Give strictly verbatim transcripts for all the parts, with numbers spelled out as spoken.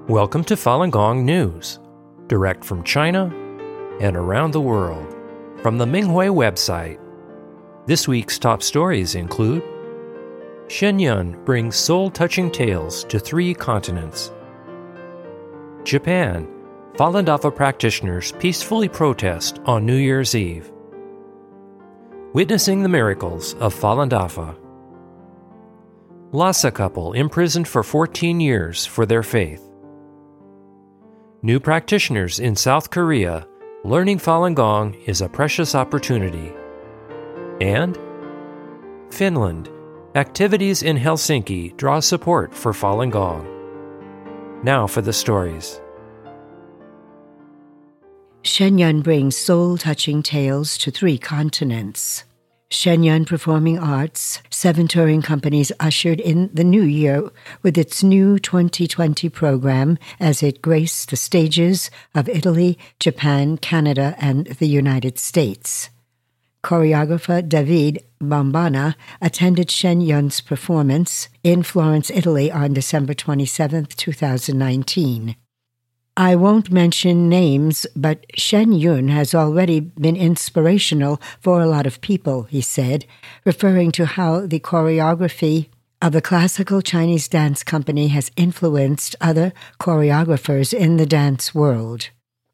Welcome to Falun Gong News, direct from China and around the world, from the Minghui website. This week's top stories include: Shen Yun brings soul-touching tales to three continents. Japan, Falun Dafa practitioners peacefully protest on New Year's Eve. Witnessing the miracles of Falun Dafa. Lhasa couple imprisoned for fourteen years for their faith. New practitioners in South Korea, learning Falun Gong is a precious opportunity. And Finland, activities in Helsinki draw support for Falun Gong. Now for the stories. Shen Yun brings soul-touching tales to three continents. Shen Yun Performing Arts, seven touring companies ushered in the new year with its new twenty twenty program as it graced the stages of Italy, Japan, Canada, and the United States. Choreographer David Bambana attended Shen Yun's performance in Florence, Italy on December twenty-seventh, twenty nineteen. I won't mention names, but Shen Yun has already been inspirational for a lot of people, he said, referring to how the choreography of the classical Chinese dance company has influenced other choreographers in the dance world.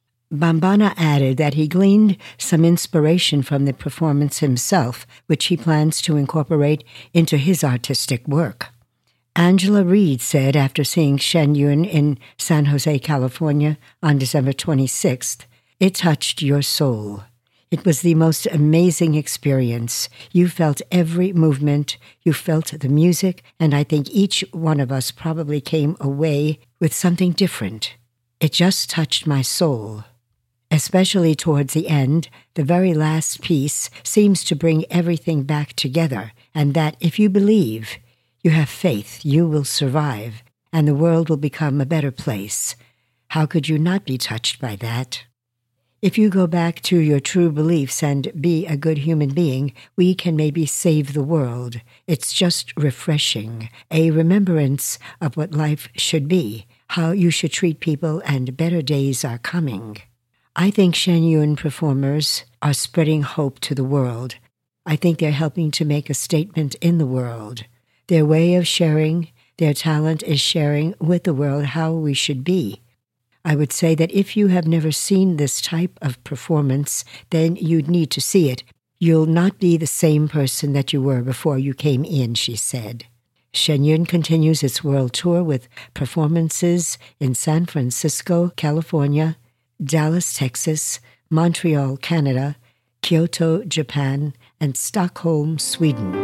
Bambana added that he gleaned some inspiration from the performance himself, which he plans to incorporate into his artistic work. Angela Reed said after seeing Shen Yun in San Jose, California on December twenty-sixth, "It touched your soul. It was the most amazing experience. You felt every movement, you felt the music, and I think each one of us probably came away with something different. It just touched my soul." Especially towards the end, the very last piece seems to bring everything back together, and that if you believe, you have faith, you will survive, and the world will become a better place. How could you not be touched by that? If you go back to your true beliefs and be a good human being, we can maybe save the world. It's just refreshing, a remembrance of what life should be, how you should treat people, and better days are coming. I think Shen Yun performers are spreading hope to the world. I think they're helping to make a statement in the world. Their way of sharing, their talent is sharing with the world how we should be. I would say that if you have never seen this type of performance, then you'd need to see it. You'll not be the same person that you were before you came in, she said. Shen Yun continues its world tour with performances in San Francisco, California, Dallas, Texas, Montreal, Canada, Kyoto, Japan, and Stockholm, Sweden.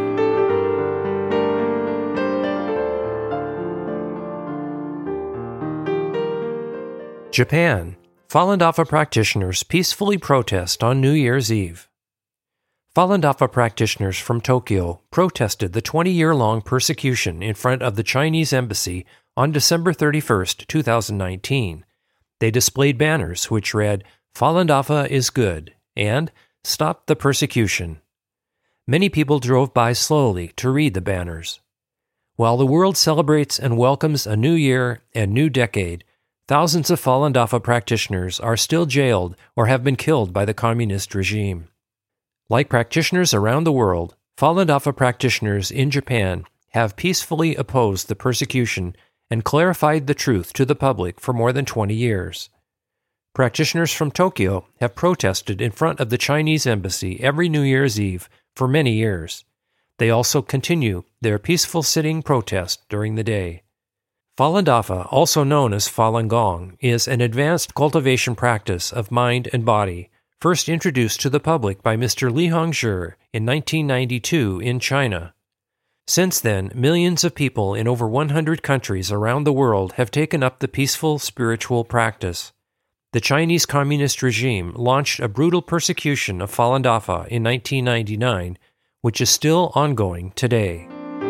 Japan, Falun Dafa practitioners peacefully protest on New Year's Eve. Falun Dafa practitioners from Tokyo protested the twenty-year-long persecution in front of the Chinese embassy on December thirty-first, twenty nineteen. They displayed banners which read, "Falun Dafa is good," and "Stop the persecution." Many people drove by slowly to read the banners. While the world celebrates and welcomes a new year and new decade, thousands of Falun Dafa practitioners are still jailed or have been killed by the communist regime. Like practitioners around the world, Falun Dafa practitioners in Japan have peacefully opposed the persecution and clarified the truth to the public for more than twenty years. Practitioners from Tokyo have protested in front of the Chinese embassy every New Year's Eve for many years. They also continue their peaceful sitting protest during the day. Falun Dafa, also known as Falun Gong, is an advanced cultivation practice of mind and body, first introduced to the public by Mister Li Hongzhi in nineteen ninety-two in China. Since then, millions of people in over one hundred countries around the world have taken up the peaceful spiritual practice. The Chinese Communist regime launched a brutal persecution of Falun Dafa in nineteen ninety-nine, which is still ongoing today.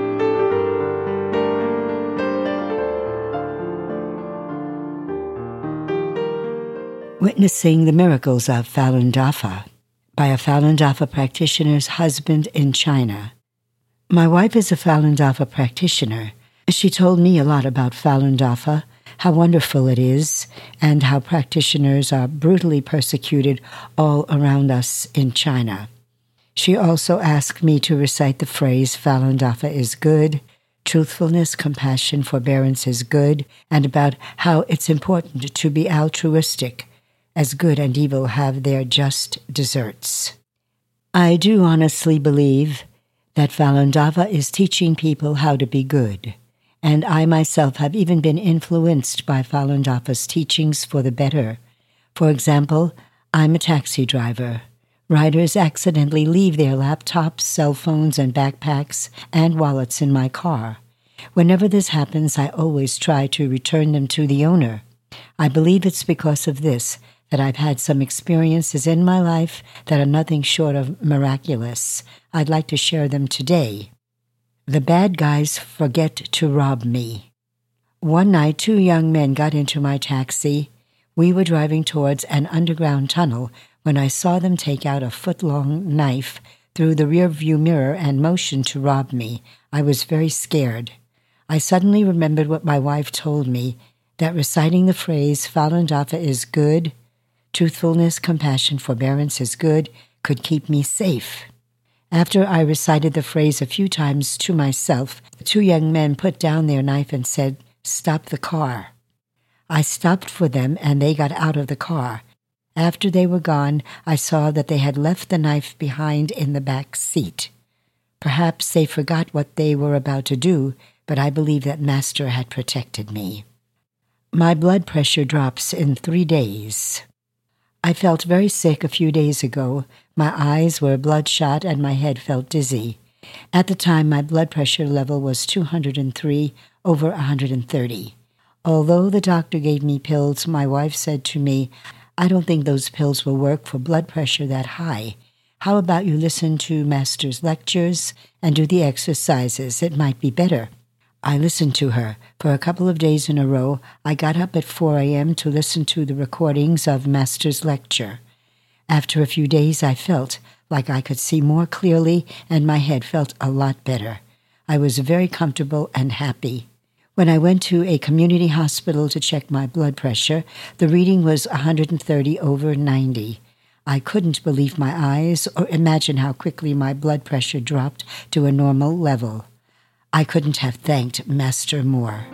Witnessing the miracles of Falun Dafa by a Falun Dafa practitioner's husband in China. My wife is a Falun Dafa practitioner. She told me a lot about Falun Dafa, how wonderful it is, and how practitioners are brutally persecuted all around us in China. She also asked me to recite the phrase, Falun Dafa is good, truthfulness, compassion, forbearance is good, and about how it's important to be altruistic, as good and evil have their just deserts. I do honestly believe that Falun Dafa is teaching people how to be good, and I myself have even been influenced by Falun Dafa's teachings for the better. For example, I'm a taxi driver. Riders accidentally leave their laptops, cell phones, and backpacks and wallets in my car. Whenever this happens, I always try to return them to the owner. I believe it's because of this that I've had some experiences in my life that are nothing short of miraculous. I'd like to share them today. The bad guys forget to rob me. One night, two young men got into my taxi. We were driving towards an underground tunnel when I saw them take out a foot-long knife through the rearview mirror and motion to rob me. I was very scared. I suddenly remembered what my wife told me, that reciting the phrase, Falun Dafa is good, truthfulness, compassion, forbearance is good, could keep me safe. After I recited the phrase a few times to myself, the two young men put down their knife and said, "Stop the car." I stopped for them, and they got out of the car. After they were gone, I saw that they had left the knife behind in the back seat. Perhaps they forgot what they were about to do, but I believe that Master had protected me. My blood pressure drops in three days. I felt very sick a few days ago. My eyes were bloodshot and my head felt dizzy. At the time, my blood pressure level was two hundred three over one hundred thirty. Although the doctor gave me pills, my wife said to me, "I don't think those pills will work for blood pressure that high. How about you listen to Master's lectures and do the exercises? It might be better." I listened to her. For a couple of days in a row, I got up at four a.m. to listen to the recordings of Master's lecture. After a few days, I felt like I could see more clearly, and my head felt a lot better. I was very comfortable and happy. When I went to a community hospital to check my blood pressure, the reading was one hundred thirty over ninety. I couldn't believe my eyes or imagine how quickly my blood pressure dropped to a normal level. I couldn't have thanked Master more.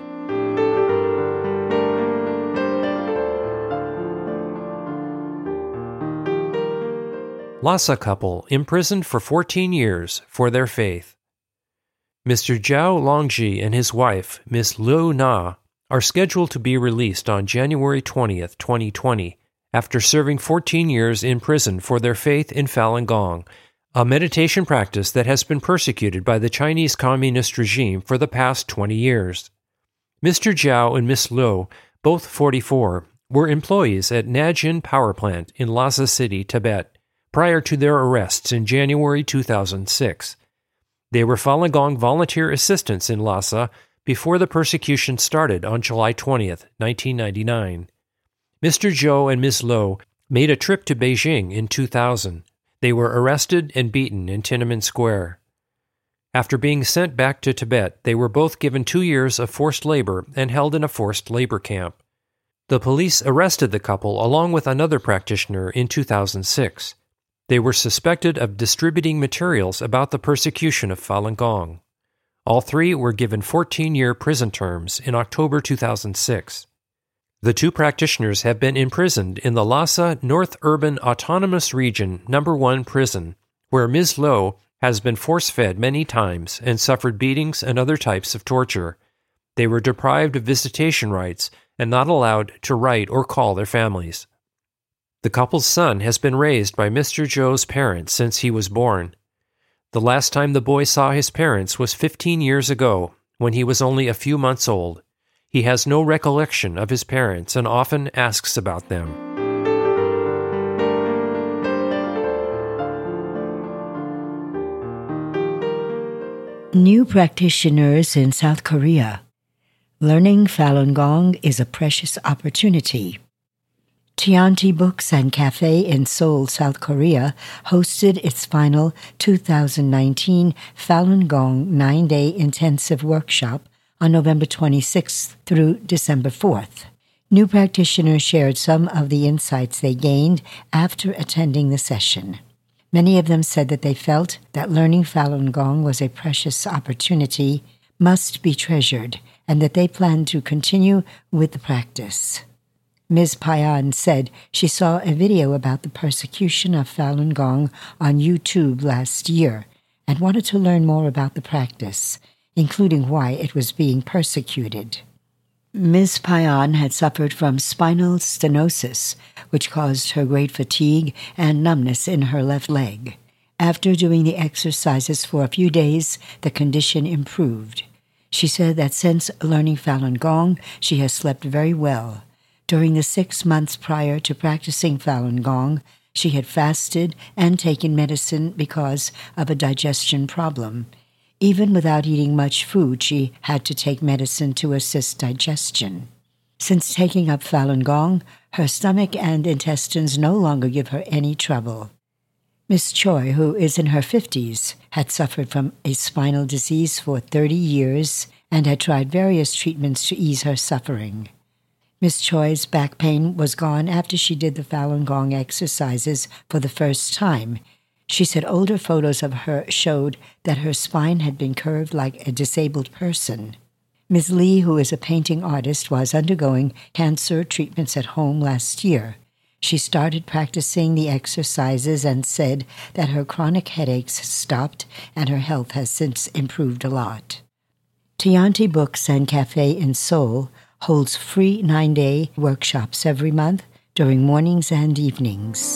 Lhasa couple imprisoned for fourteen years for their faith. Mister Zhao Longji and his wife, Miss Liu Na, are scheduled to be released on January twentieth, twenty twenty, after serving fourteen years in prison for their faith in Falun Gong, a meditation practice that has been persecuted by the Chinese Communist regime for the past twenty years. Mister Zhao and Miss Liu, both forty-four, were employees at Najin Power Plant in Lhasa City, Tibet, prior to their arrests in January two thousand six. They were Falun Gong volunteer assistants in Lhasa before the persecution started on July twentieth, nineteen ninety-nine. Mister Zhou and Miss Liu made a trip to Beijing in two thousand. They were arrested and beaten in Tiananmen Square. After being sent back to Tibet, they were both given two years of forced labor and held in a forced labor camp. The police arrested the couple along with another practitioner in two thousand six. They were suspected of distributing materials about the persecution of Falun Gong. All three were given fourteen-year prison terms in October two thousand six. The two practitioners have been imprisoned in the Lhasa North Urban Autonomous Region Number one prison, where Miz Liu has been force-fed many times and suffered beatings and other types of torture. They were deprived of visitation rights and not allowed to write or call their families. The couple's son has been raised by Mister Zhou's parents since he was born. The last time the boy saw his parents was fifteen years ago, when he was only a few months old. He has no recollection of his parents and often asks about them. New practitioners in South Korea. Learning Falun Gong is a precious opportunity. Tianti Books and Cafe in Seoul, South Korea, hosted its final two thousand nineteen Falun Gong nine-day intensive workshop on November twenty-sixth through December fourth. New practitioners shared some of the insights they gained after attending the session. Many of them said that they felt that learning Falun Gong was a precious opportunity, must be treasured, and that they planned to continue with the practice. Miz Payan said she saw a video about the persecution of Falun Gong on YouTube last year and wanted to learn more about the practice, including why it was being persecuted. Miz Payan had suffered from spinal stenosis, which caused her great fatigue and numbness in her left leg. After doing the exercises for a few days, the condition improved. She said that since learning Falun Gong, she has slept very well. During the six months prior to practicing Falun Gong, she had fasted and taken medicine because of a digestion problem. Even without eating much food, she had to take medicine to assist digestion. Since taking up Falun Gong, her stomach and intestines no longer give her any trouble. Miss Choi, who is in her fifties, had suffered from a spinal disease for thirty years and had tried various treatments to ease her suffering. Miss Choi's back pain was gone after she did the Falun Gong exercises for the first time. She said older photos of her showed that her spine had been curved like a disabled person. Miz Lee, who is a painting artist, was undergoing cancer treatments at home last year. She started practicing the exercises and said that her chronic headaches stopped and her health has since improved a lot. Tianti Books and Cafe in Seoul holds free nine-day workshops every month during mornings and evenings.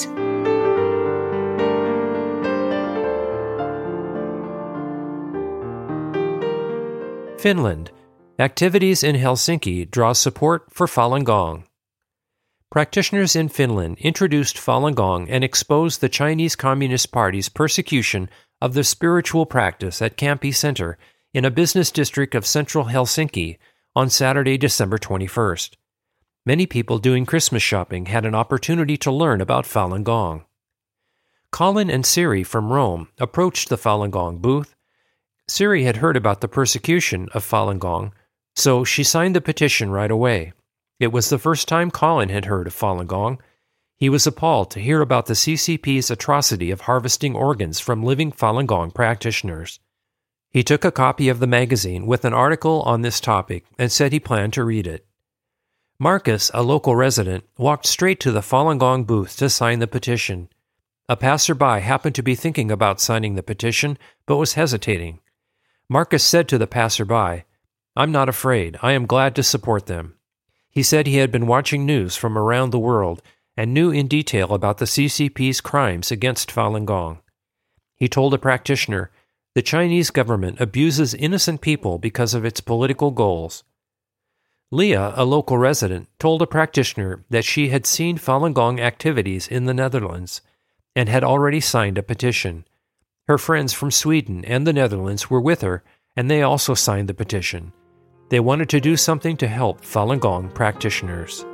Finland. Activities in Helsinki draw support for Falun Gong. Practitioners in Finland introduced Falun Gong and exposed the Chinese Communist Party's persecution of the spiritual practice at Kamppi Center in a business district of central Helsinki on Saturday, December twenty-first. Many people doing Christmas shopping had an opportunity to learn about Falun Gong. Colin and Siri from Rome approached the Falun Gong booth. Siri had heard about the persecution of Falun Gong, so she signed the petition right away. It was the first time Colin had heard of Falun Gong. He was appalled to hear about the C C P's atrocity of harvesting organs from living Falun Gong practitioners. He took a copy of the magazine with an article on this topic and said he planned to read it. Marcus, a local resident, walked straight to the Falun Gong booth to sign the petition. A passerby happened to be thinking about signing the petition, but was hesitating. Marcus said to the passerby, "I'm not afraid. I am glad to support them." He said he had been watching news from around the world and knew in detail about the C C P's crimes against Falun Gong. He told a practitioner, "The Chinese government abuses innocent people because of its political goals." Leah, a local resident, told a practitioner that she had seen Falun Gong activities in the Netherlands and had already signed a petition. Her friends from Sweden and the Netherlands were with her, and they also signed the petition. They wanted to do something to help Falun Gong practitioners.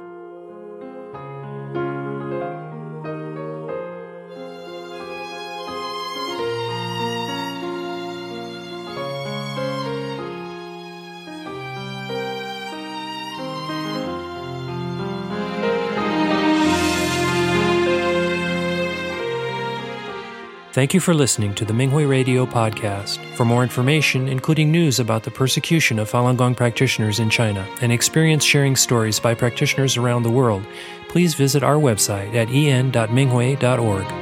Thank you for listening to the Minghui Radio podcast. For more information, including news about the persecution of Falun Gong practitioners in China and experience-sharing stories by practitioners around the world, please visit our website at en dot minghui dot org.